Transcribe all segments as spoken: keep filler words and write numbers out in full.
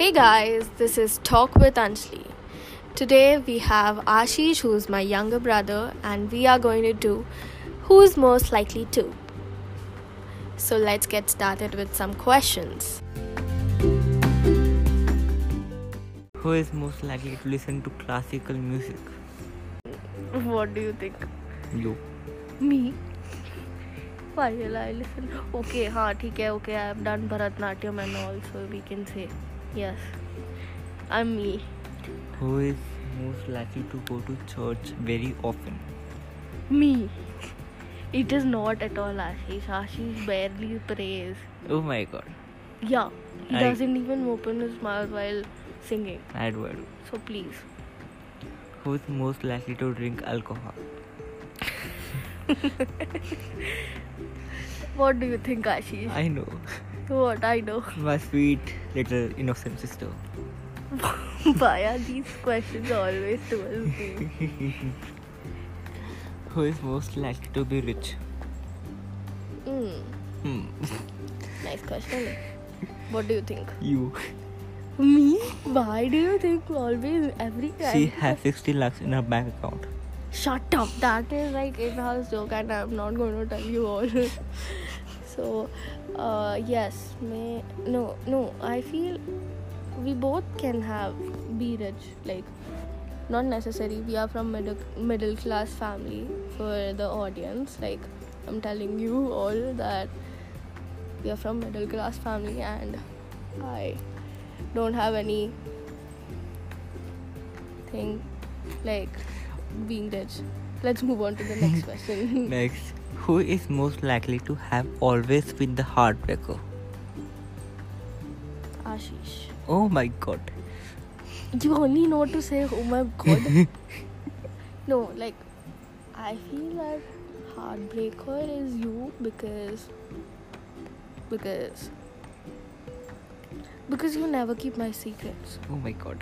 Hey guys, this is Talk with Anjali. Today we have Ashish, who's my younger brother, and we are going to do Who's Most Likely to. So let's get started with some questions. Who is most likely to listen to classical music? What do you think? You. Me? Why will I listen? Okay, हाँ ठीक है. Okay, I have done Bharatnatyam and all, so we can say yes. I'm me. Who is most likely to go to church very often? Me. It is not at all Ashish. Ashish barely prays. Oh my god. Yeah, he I- doesn't even open his mouth while singing. I do, I do. So please. Who is most likely to drink alcohol? What do you think, Ashish? I know. What I know. My sweet little innocent sister. Why are these questions always towards me? Who is most likely to be rich? Mm, Hmm. nice question. What do you think? You. Me? Why do you think always every time? She has sixty lakhs in her bank account. Shut up. That is like in-house joke and I'm not going to tell you all. So, uh, yes. May, no, no. I feel we both can have be rich. Like, not necessary. We are from middle, middle class family for the audience. Like, I'm telling you all that we are from middle class family and I don't have any thing like being rich. Let's move on to the next question. Next. Who is most likely to have always been the heartbreaker? Ashish. Oh my god. You only know to say oh my god. No, like I feel that heartbreaker is you because because because you never keep my secrets. Oh my god.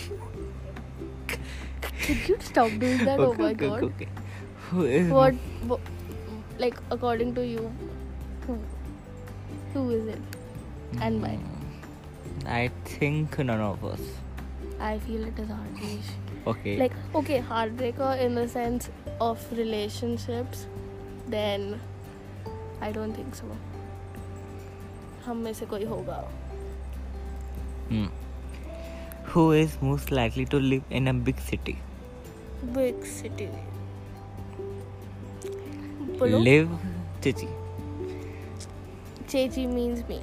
Could you stop doing that? Oh Okay, my okay, god. okay, okay. Who is What, what like according to you, who who is it and why? Mm, I think none of us. I feel it is Ashish. Okay. Like okay, heartbreaker in the sense of relationships, then I don't think so. हम में से कोई होगा. Hmm. Who is most likely to live in a big city? Big city. बोलो. Live Chichi. Chechi means me.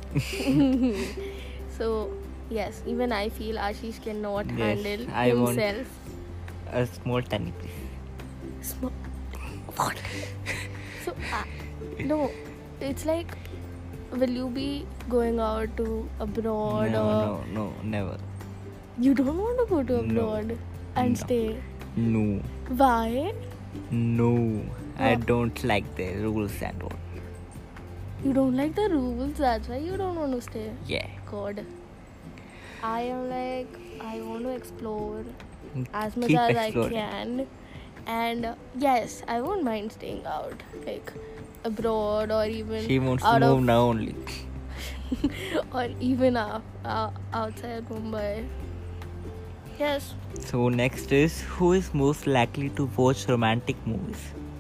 So yes, even I feel Ashish cannot Yes, handle I want- himself. A small tiny place. Small. What? So uh, no, it's like, will you be going out to abroad No, or no, no, never. you don't want to go to No. abroad and No. stay? No. Why? No. I What? don't like the rules and all. You don't like the rules. That's why you don't want to stay. Yeah. God. I am like I want to explore as much Keep as exploring. I can, and uh, yes, I won't mind staying out, like abroad or even She wants out to move of, now only. or even uh, uh, outside Mumbai. Yes, So next is, who is most likely to watch romantic movies?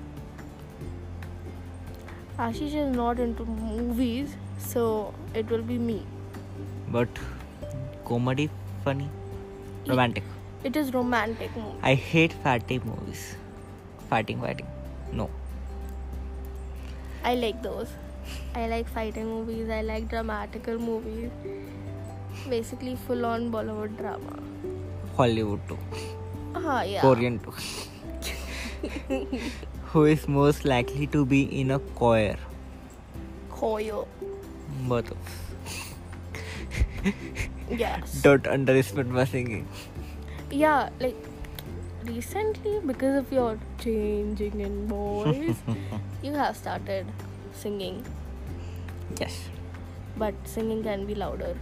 Ashish is not into movies, so it will be me. But comedy, funny, romantic. It is romantic movie. I hate fighting movies. Fighting, fighting. No. I like those. I like fighting movies. I like dramatical movies. Basically, full-on Bollywood drama. Hollywood too. Ah, yeah. Korean too. Who is most likely to be in a choir? Koyo. Both of us. Yes. Don't underestimate my singing. Yeah, like recently, because of your changing in voice, you have started singing. Yes. But singing can be louder.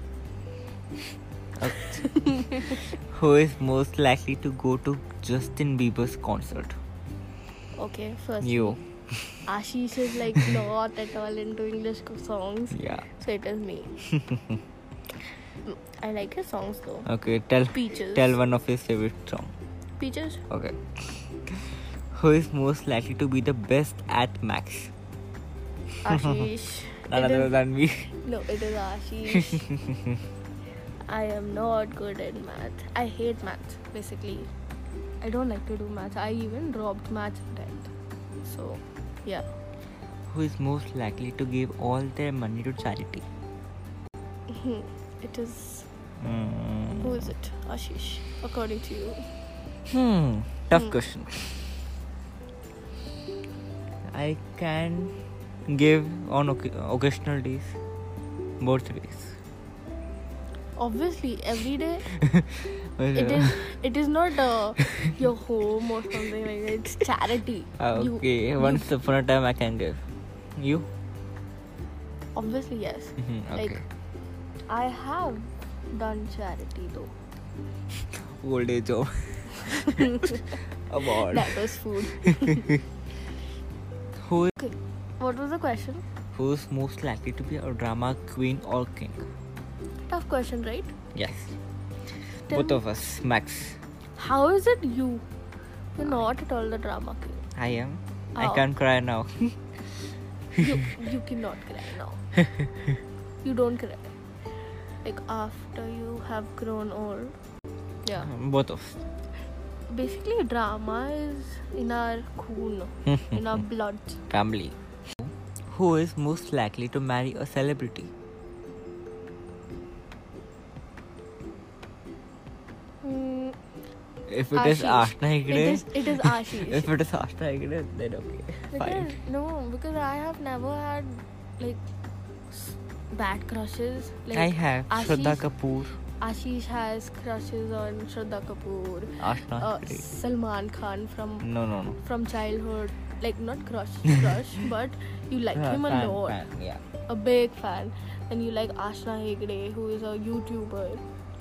Okay. Who is most likely to go to Justin Bieber's concert? Okay, first. You. Ashish is like not at all into English songs. Yeah. So it is me. I like his songs though. Okay, tell Peaches. tell one of his favorite song. Peaches. Okay. Who is most likely to be the best at maths? Ashish. None It other is- than me. No, it is Ashish. I am not good at math. I hate math, basically. I don't like to do math. I even dropped math in tenth. So, yeah. Who is most likely to give all their money to charity? It is. Hmm. Who is it? Ashish, according to you. Hmm. Tough Hmm. question. I can give on oc- occasional days, birthdays. Obviously, every day. Well, It uh, is. It is not uh, your home or something like that. It's charity. You- Okay, you- once upon a time I can give. You? Obviously, yes. Mhm, okay. Like, I have done charity though. Old age home. Award. That was food. Who Okay. What was the question? who's most likely to be a drama queen or king? Tough question, right? Yes. Tell Both me. of us. Max. How is it you? You're not at all the drama king. I am. I Oh. can't cry now. You you cannot cry now. You don't cry. Like after you have grown old. Yeah. Both of us. Basically, drama is in our khoon, in our blood. Family. Who is most likely to marry a celebrity? Mm, If it is Ashish. Ashna It Hegde, is. It is Ashish. if it is Ashna Hegde, then okay, Because fine. no, because I have never had like s- bad crushes. Like I have Shraddha Ashish, Kapoor, Ashish has crushes on Shraddha Kapoor, Ashna uh, Hegde. Salman Khan from No, no, no. from childhood. Like not crush, crush, but you like Uh, him a fan, lot. fan, yeah. A big fan, and you like Ashna Hegde, who is a YouTuber.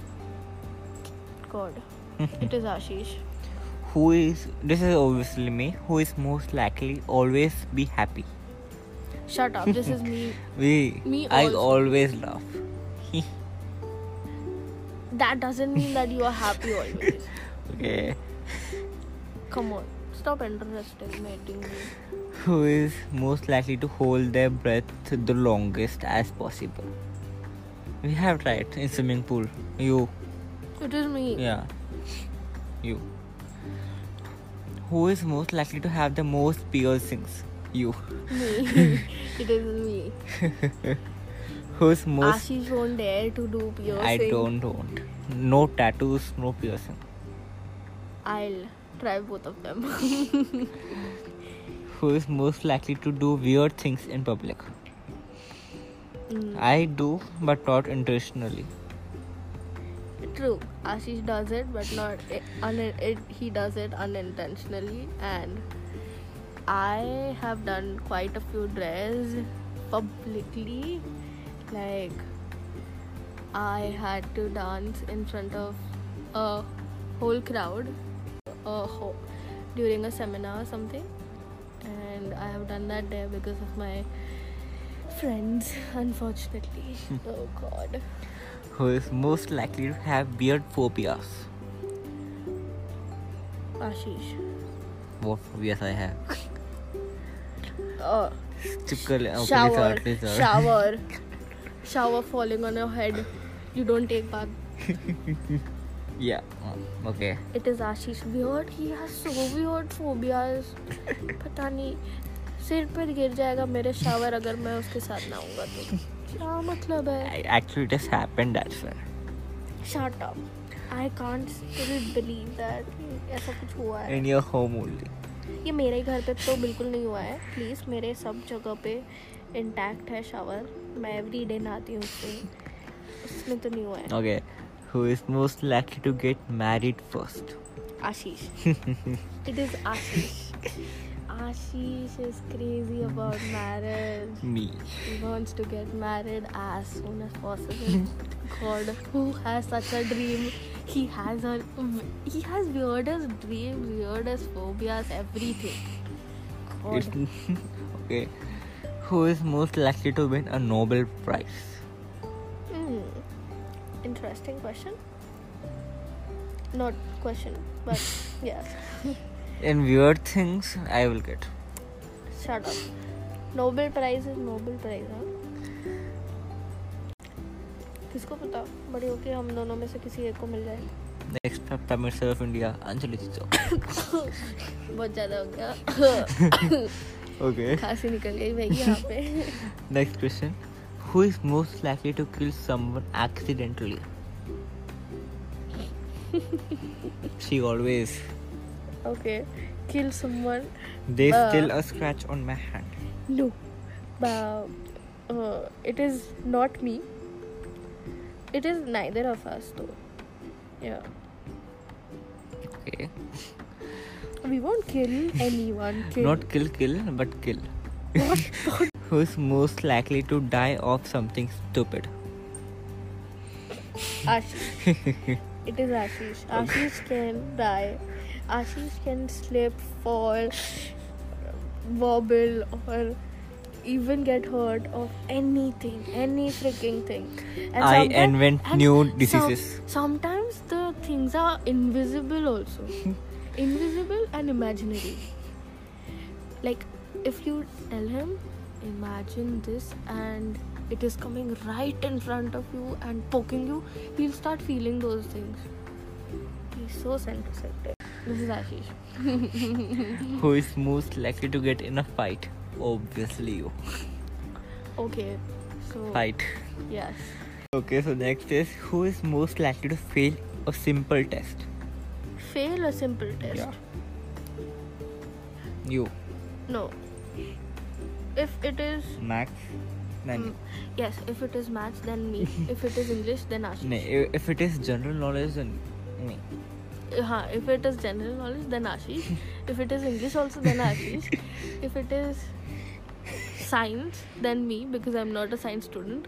God, it is Ashish. Who is, this is obviously me, who is most likely always be happy? Shut up. This is me. We, Me I also. always laugh. That doesn't mean that you are happy always. Okay. Come on, stop underestimating me. Who is most likely to hold their breath the longest as possible? We have tried in swimming pool. You. It is me. Yeah. You. Who is most likely to have the most piercings? You. Me. It is me. Who's most... Ashish won't dare to do piercing. I don't want. No tattoos, no piercing. I'll try both of them. Who is most likely to do weird things in public? Mm, I do, but not intentionally. True. Ashish does it, but not. It, un- it, he does it unintentionally, and I have done quite a few dares publicly. Like, I had to dance in front of a whole crowd a ho- during a seminar or something, and I have done that there because of my friends, unfortunately. Oh God. Who is most likely to have weird phobias? Ashish. What phobias I have? Uh, Chipkal, okay, shower, lizard, lizard. shower, shower falling on your head. You don't take bath. Yeah. uh, Okay. It is Ashish. Weird. He has so weird phobias. पता नहीं सिर पे गिर जाएगा मेरे shower अगर मैं उसके साथ ना आऊँगा तो क्या मतलब है? I, actually, it has happened. That's why. Shut up. I can't still believe that ऐसा कुछ हुआ है. In your home only. ये मेरे घर पे तो बिल्कुल नहीं हुआ है. प्लीज़ मेरे सब जगह पे इंटैक्ट है शावर. मैं एवरी डे नहाती हूँ उसमें. उसमें तो नहीं हुआ है. Okay. Who is most likely to get married first? Ashish. It is Ashish. Ashish is crazy about marriage. Me. He wants to get married as soon as possible. God, who has such a dream? He has a he has weirdest dreams, weirdest phobias, everything. God. It's- okay. Who is most likely to win a Nobel Prize? Hmm. interesting question. Not question, but yes. And weird things I will get. Shut up. Nobel Prize is Nobel Prize, हाँ? किसको पता? बड़ी होके हम दोनों में से किसी एक को मिल जाए. Next Prime Minister of India, Anjali Chicho. बहुत ज़्यादा हो गया. Okay. खांसी निकल गई भाई यहाँ पे. Next question. Who is most likely to kill someone accidentally? She always. Okay. Kill someone. There's Uh, still a scratch on my hand. No. But uh, it is not me. It is neither of us though. Yeah. Okay. We won't kill anyone. Kill. Not kill, kill, but kill. What? Who is most likely to die of something stupid? Ashish. It is Ashish. Ashish can die. Ashish can slip, fall, wobble, or even get hurt of anything, any freaking thing. And I sometime- invent and new some- diseases. sometimes the things are invisible also. Invisible and imaginary. Like if you tell him, imagine this, and it is coming right in front of you and poking you, he'll start feeling those things. He's so sensitive. This is Ashish. Who is most likely to get in a fight? Obviously you. Okay, so Fight. yes. Okay, so next is who is most likely to fail a simple test? Fail a simple test. Yeah. You. No. If it is Max. Then mm, yes, if it is maths, then me. If it is English, then Ashish. no, i- if it is general knowledge, then me. Uh, if it is general knowledge, then Ashish. If it is English also, then Ashish. If it is science, then me, because I'm not a science student.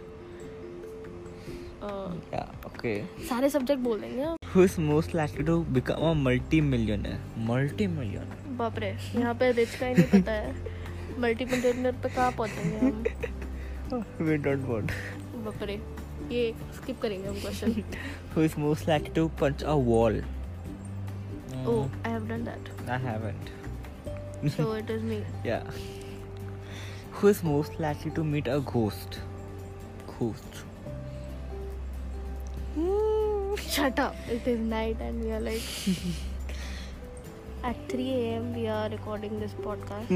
Uh, Yeah. Okay. सारे subject बोल देंगे हम. Who is most likely to become a multi-millionaire? Multi-millionaire. बाप रे, यहाँ पे rich का ही नहीं पता है. मल्टी मिलियनर पे कहाँ पहुँचेंगे हम? We don't want. बाप रे, ये स्किप करेंगे हम question. Who is most likely to punch a wall? Oh, I have done that. I haven't. So it is me. Yeah. Who is most likely to meet a ghost? Ghost. Shut up. It is night and we are like at three a.m. we are recording this podcast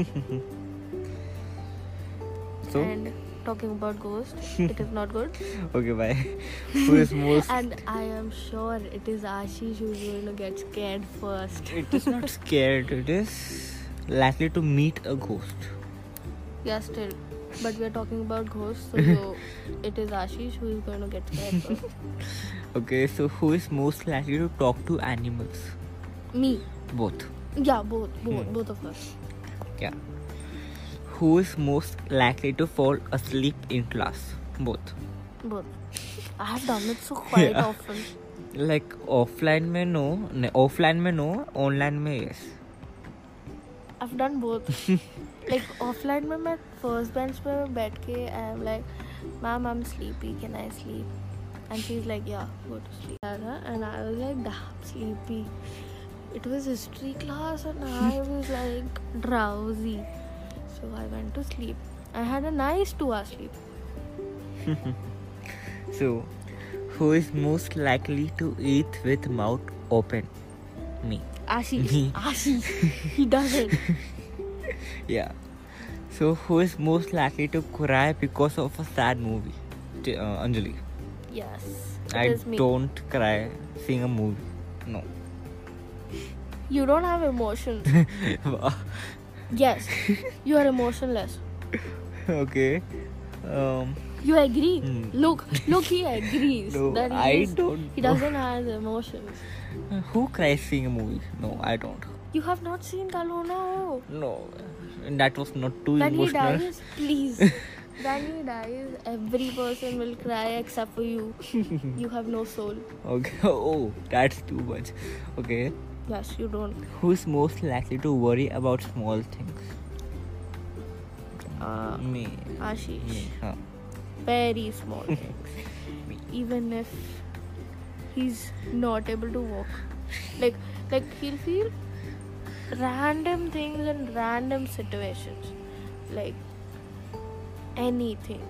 So and talking about ghosts. It is not good. okay, bye. Who is most? And I am sure it is Ashish who is going to get scared first. It is not scared. It is likely to meet a ghost. Yeah, still. But we are talking about ghosts, so you, it is Ashish who is going to get scared first. Okay, so who is most likely to talk to animals? Me. Both. Yeah, both, both, Hmm. both of us. Yeah. Who is most likely to fall asleep in class? Both. Both. I have done it so quite Yeah. often. Like offline में no, नहीं, offline में no, online में yes. I've done both. Like offline में मैं first bench पे बैठ के I am like, ma'am, I'm sleepy. Can I sleep? And she's like, yeah, go to sleep. And I was like, damn, sleepy. It was history class and I was like drowsy. So I went to sleep. I had a nice two hour sleep. So, who is most likely to eat with mouth open? Me. Ashish. Me. Ashish. He does it. Yeah. So, who is most likely to cry because of a sad movie? T- uh, Anjali. Yes. It I is me. don't cry seeing a movie. No. You don't have emotions. Yes. You are emotionless. Okay. Um. You agree? Hmm. Look, look, he agrees No, that he, I is, don't he know. doesn't have emotions. Who cries seeing a movie? No, I don't. You have not seen Kalona. No. That was not too When he emotional. dies, please. When he dies, every person will cry except for you. You have no soul. Okay. Oh, that's too much. Okay. Yes, you don't. Who is most likely to worry about small things? Uh, Me. Ashish. Me. Huh. Very small things. Me. Even if he's not able to walk. Like, like he'll feel random things in random situations. Like, anything.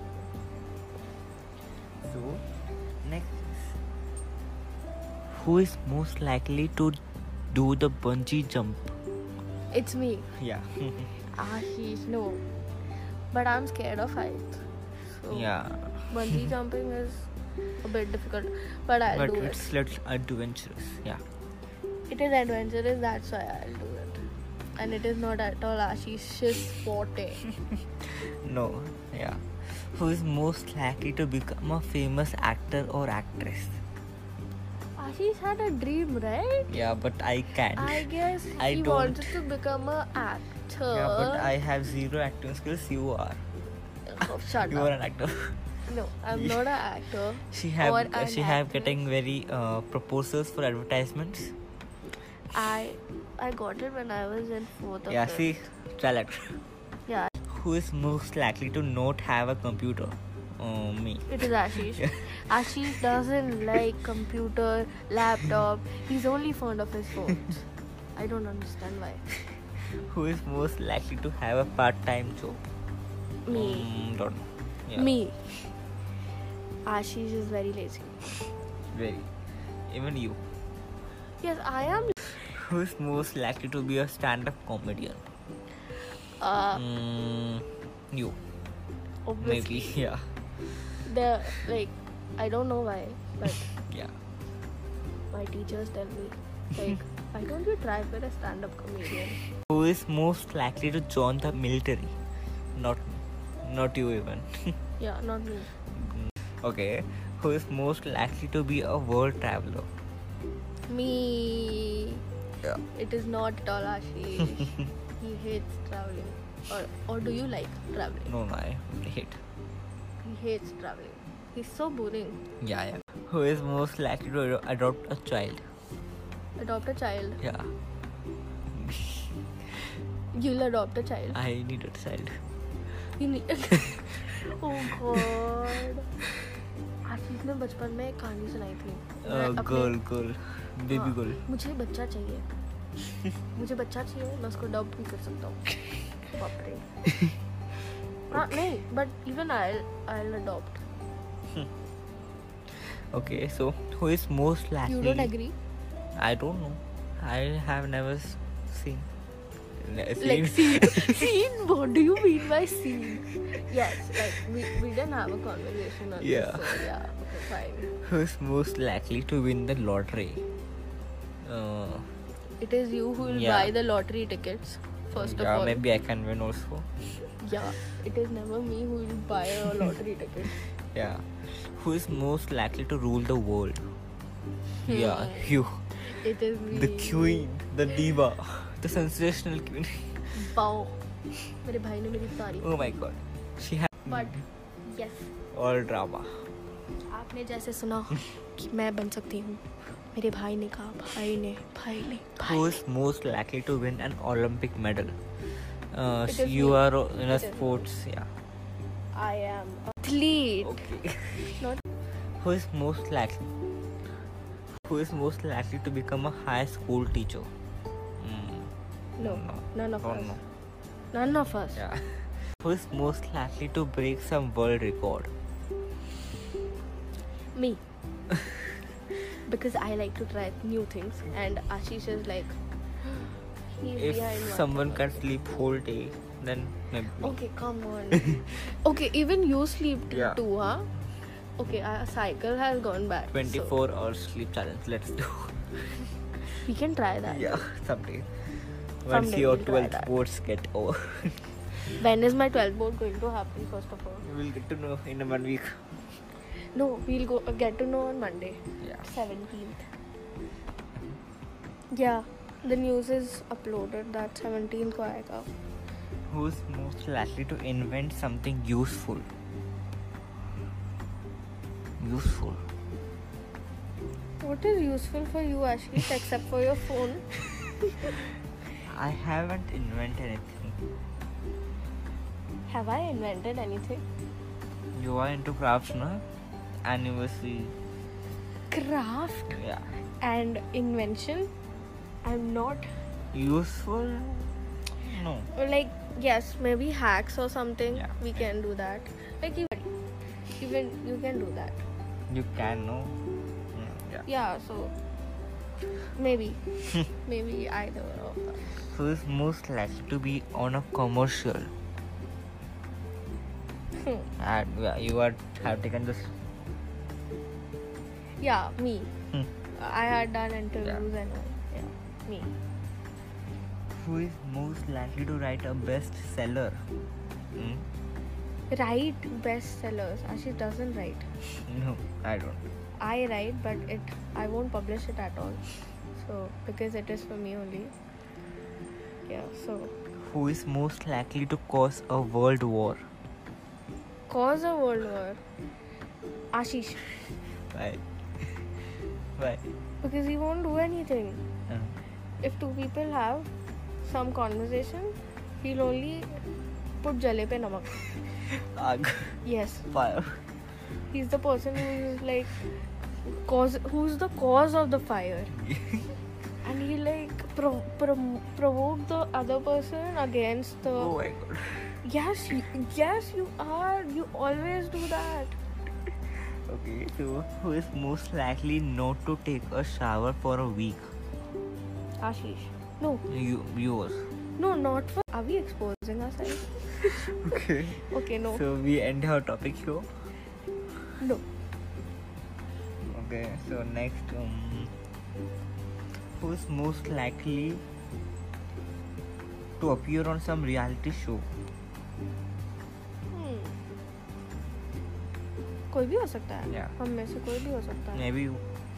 So, next is, who is most likely to do the bungee jump? It's me. Yeah. Ashish, no. But I'm scared of heights. So Yeah. bungee jumping is a bit difficult. But I'll But do it's it. little adventurous. Yeah. It is adventurous, that's why I'll do it. And it is not at all Ashish's forte. No. Yeah. Who is most likely to become a famous actor or actress? Ashish had a dream, right? Yeah, but I can't. I guess I he don't. wanted to become an actor. Yeah, but I have zero acting skills. You are. Oh, shut You up. are an actor. No, I'm not an actor. She have or uh, an she have actress. getting very uh, proposals for advertisements. I I got it when I was in fourth or Yeah, fifth. see, talent. Yeah, Who is most likely to not have a computer? Oh, me. it is Ashish. Ashish doesn't like computer, laptop. He's only fond of his phones. I don't understand why. Who is most likely to have a part-time job? Me. Mm, don't know. Yeah. Me. Ashish is very lazy. Very. Even you. Yes, I am. Who is most likely to be a stand-up comedian? Uh, Mm, you. obviously. Maybe. Yeah. The like, I don't know why, but Yeah. my teachers tell me like, why don't you try for a stand-up comedian? Who is most likely to join the military? Not me. Not you even. Yeah, not me. Okay. Who is most likely to be a world traveler? Me. Yeah. It is not at all Ashish. He hates traveling. Or or do you like traveling? No, no, I hate. He hates traveling. He's so boring. Yeah, yeah. Who is most likely to ado- adopt a child? Adopt a child. Yeah. You'll adopt a child. I need a child. You need. Oh God. आशीष ने बचपन में एक कहानी सुनाई थी. मैं Uh, अपने- girl, girl. Baby हाँ, girl. मुझे बच्चा चाहिए. मुझे बच्चा चाहिए. मैं उसको डब भी कर सकता हूँ. बाप रे. हाँ नहीं. But even I'll I'll adopt. Okay, so who is most likely? You don't agree? I don't know. I have never s- seen. Ne- Like scene, scene. What do you mean by scene? Yes, like we, we didn't have a conversation on Yeah. this, so yeah, okay, fine. Who is most likely to win the lottery? Uh, It is you who will Yeah. buy the lottery tickets first yeah, of all. maybe I can win also. Yeah, it is never me who will buy a lottery ticket. Yeah. Who is most likely to rule the world? Yeah, Hmm. you. It is me. The queen, the diva, the sensational queen. Wow. मेरे भाई ने मेरी तारीफ. Oh my god. She has But yes, all drama. आपने जैसे सुना कि मैं बन सकती हूँ. मेरे भाई ने कहा, भाई ने, भाई ने, भाई. Who is most likely to win an Olympic medal? Uh, It is you me. are in a It is me. sports, yeah. I am athlete. Okay. Not Who is most likely? Who is most likely to become a high school teacher? Mm, no, no. none of Don't us. know. None of us. Yeah. Who is most likely to break some world record? Me. Because I like to try new things, and Ashish is like, he's If behind one someone thing. can sleep whole day, then maybe. Okay, come on. Okay, even you sleep t- Yeah. too, huh? Okay, our cycle has gone bad. twenty-four hours sleep challenge. Let's do. So we can try that. Yeah, someday. Once Someday your we'll try twelfth that. boards get over, When is my twelfth board going to happen, first of all? we will get to know in one week. No, we'll go uh, get to know on Monday, Yeah. seventeenth. Yeah, the news is uploaded that seventeenth को आएगा. Who's most likely to invent something useful? Useful. What is useful for you, Ashish, except for your phone? I haven't invented anything. Have I invented anything? You are into crafts, no? Anniversary craft Yeah. and invention, I'm not Useful? No. like, yes, maybe hacks or something. Yeah. We can do that. Like even, even you can do that. You can, no? Mm, yeah. Yeah. So maybe, maybe either of them. Who is most likely to be on a commercial? And yeah, you are have taken this. Yeah, me. Hmm. I had done interviews and all. Yeah, me. Who is most likely to write a bestseller? Hmm? Write bestsellers. Ashish doesn't write. No, I don't. I write, but it I won't publish it at all. So because it is for me only. Yeah. So Who is most likely to cause a world war? cause a world war. Ashish, Why? Why? because he won't do anything. Uh, If two people have some conversation, he'll only put jale pe namak. Aag. Yes, Fire. he's the person who is like cause who's the cause of the fire, and he like pro- pro- provoke the other person against the. Oh my god. Yes, you, yes, you are. You always do that. Okay, so who is most likely not to take a shower for a week? Ashish. No, You, yours. no, not for. Are we exposing ourselves? Okay. Okay, no, So we end our topic here. no. Okay, so next, um, who is most likely to appear on some reality show? Hmm. कोई भी हो सकता है. Yeah. हम में से कोई भी हो सकता है. Maybe you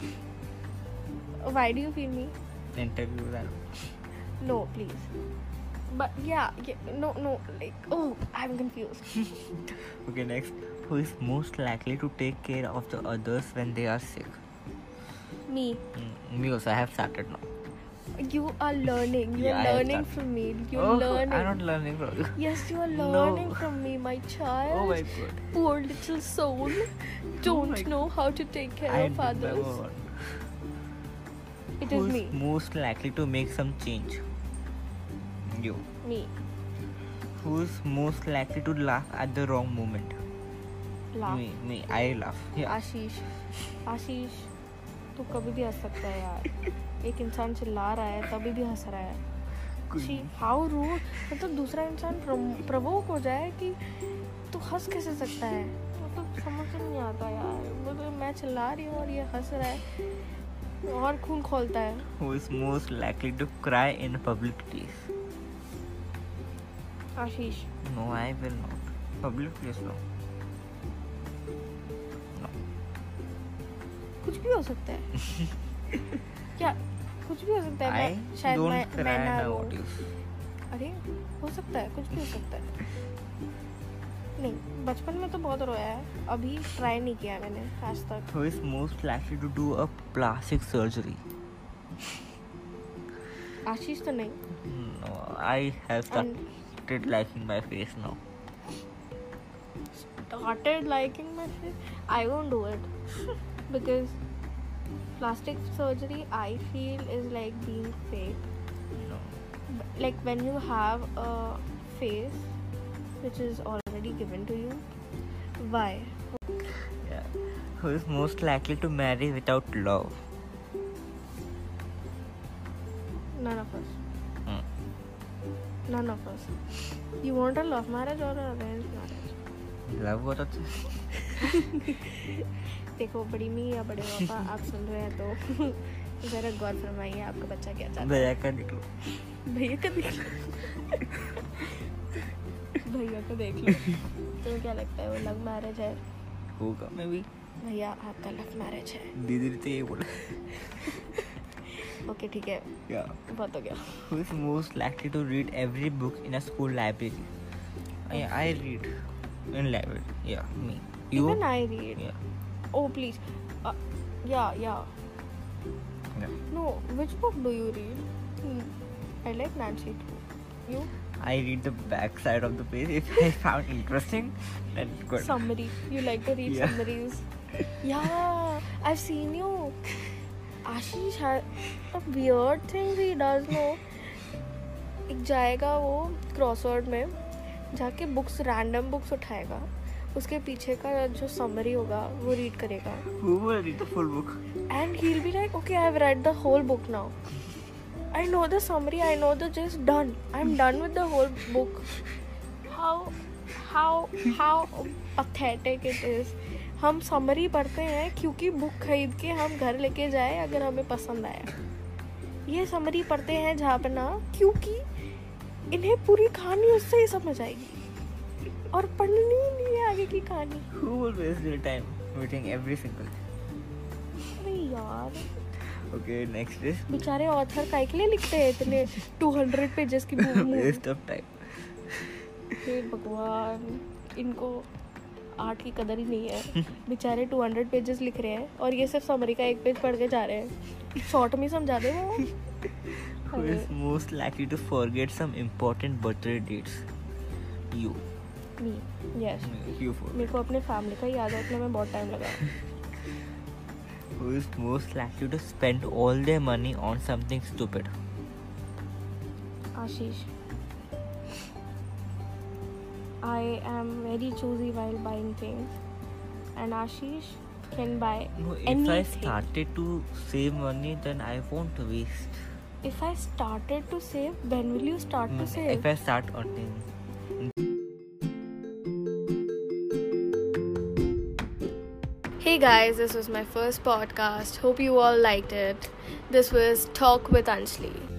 Why do you feel me? interview that. No, please. But yeah, yeah, no, no, like, oh, I'm confused. Okay, next, who is most likely to take care of the others when they are sick? Me. Mm, me also, I have started now. You are learning. You Yeah, I are have learning started. from me. You're Oh, learning. I'm not learning from you. Yes, you are No. learning from me, my child. Oh my god. Poor little soul. Don't my know how to take care I of others. never want. It Who is is me. most likely to make some change? You. Me. Who is most likely to laugh at the wrong moment? Laugh. Me. Me. I laugh. Yeah. आशीष आशीष तू कभी भी हंस सकता है यार. एक इंसान चिल्ला रहा है तभी भी हंस रहा है. She how rude. मतलब दूसरा इंसान प्रवोक हो जाए कि तू हंस कैसे सकता है. मतलब समझ नहीं आता यार. मतलब मैं चिल्ला रही हूँ और ये हंस रहा है और खून खोलता है. Who is most likely to cry in a public place? Ashish. No, I will not. Public place, no. कुछ भी हो सकता है. क्या कुछ भी हो सकता है. I मैं शायद don't मैं cry मैं ना रो. nowadays. अरे हो सकता है. कुछ भी हो सकता है. नहीं, बचपन में तो बहुत रोया है. अभी ट्राई नहीं किया मैंने आज तक. Who is most likely to do a plastic surgery? आशीष तो नहीं. No, I have started liking my face now. Started liking my face. I won't do it because plastic surgery I feel is like being fake. No. Like when you have a face which is already given to you. Why? Yeah. Who is most likely to marry without love? None of us. Hmm. None of us. You want a love marriage or an arranged marriage? Love what? देखो बड़ी मी या बड़े पापा आप सुन रहे हैं तो जरा गौर फरमाइए आपका बच्चा क्या चाहता है. भैया का देख लो. भैया का देख लो. भैया को देख लो. तुम्हें क्या लगता है वो लव मैरिज है? होगा मैं भी. भैया आपका लव मैरिज है. दीदी ने तो ये बोला. ओके ठीक है. Yeah. बहुत हो गया. Who is most likely to read every book in a school library? I, I read in library. Yeah, me. You? Even I read. Yeah. Oh please. Uh, yeah yeah. Yeah. No, which book do you read? Hmm. I like Nancy too. You? I read the back side of the page. If I found interesting, then good. Summary. You like to read Yeah. summaries. Yeah, I've seen you. Ashish has a weird thing he does know. एक जाएगा वो crossword में जाके books random books उठाएगा उसके पीछे का जो समरी होगा वो रीड करेगा Who will read the full book? and he'll be like okay I've read the whole book now I know the summary I know the gist done I'm done with the whole book how how how pathetic it is हम summary पढ़ते हैं क्योंकि book खरीद के हम घर लेके जाए अगर हमें पसंद आया ये समरी पढ़ते हैं जहाँ पे ना क्योंकि इन्हें पूरी कहानी उससे ही समझ आएगी और पढ़नी ही नहीं है आगे की कहानी Who will waste their time reading every single? अरे यार Okay, next is बेचारे ऑथर काहे के लिए लिखते हैं इतने टू हंड्रेड पेजेस की बुक waste of time. हे भगवान इनको आर्ट की कदर ही नहीं है बेचारे टू हंड्रेड पेजेस लिख रहे हैं और ये सिर्फ समरी का एक पेज पढ़ के जा रहे हैं शॉर्ट में समझा दे वो Who is most likely to forget some important birthday dates? You. Me yes You forget. मेरे को अपने फैमिली का याद रखने में बहुत टाइम लगा Who is most likely to spend all their money on something stupid? Ashish I am very choosy while buying things and Ashish can buy No, if anything. I started to save money, then I won't waste. If I started to save, when will you start to Mm, save? If I start earning. Hey guys, this was my first podcast. Hope you all liked it. This was Talk with Anjali.